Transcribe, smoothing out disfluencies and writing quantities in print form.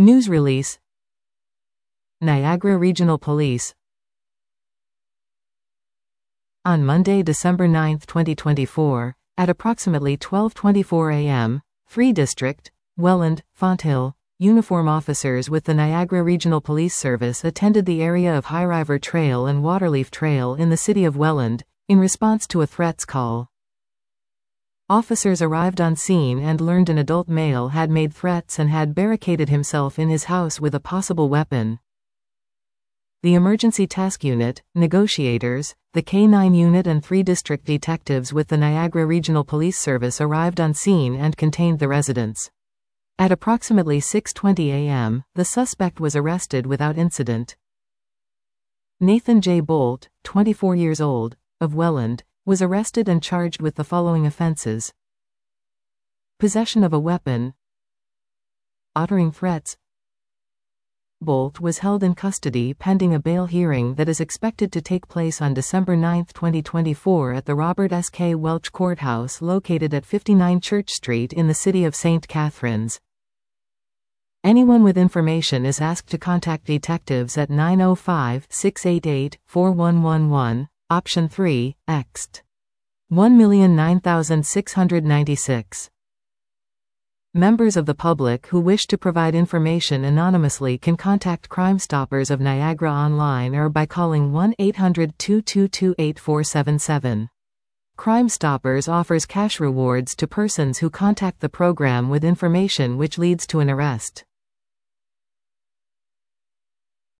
News release. Niagara Regional Police. On Monday, December 9, 2024, at approximately 12:24 a.m., Free District, Welland, Fonthill, uniform officers with the Niagara Regional Police Service attended the area of High River Trail and Waterleaf Trail in the city of Welland, in response to a threats call. Officers arrived on scene and learned an adult male had made threats and had barricaded himself in his house with a possible weapon. The Emergency Task Unit, negotiators, the K-9 unit and 3 district detectives with the Niagara Regional Police Service arrived on scene and contained the residents. At approximately 6:20 a.m., the suspect was arrested without incident. Nathan J. Bolt, 24 years old, of Welland, was arrested and charged with the following offenses: possession of a weapon, uttering threats. Bolt was held in custody pending a bail hearing that is expected to take place on December 9, 2024 at the Robert S. K. Welch Courthouse located at 59 Church Street in the city of St. Catharines. Anyone with information is asked to contact detectives at 905-688-4111, option 3, ext. 1,009,696. Members of the public who wish to provide information anonymously can contact Crime Stoppers of Niagara online or by calling 1-800-222-8477. Crime Stoppers offers cash rewards to persons who contact the program with information which leads to an arrest.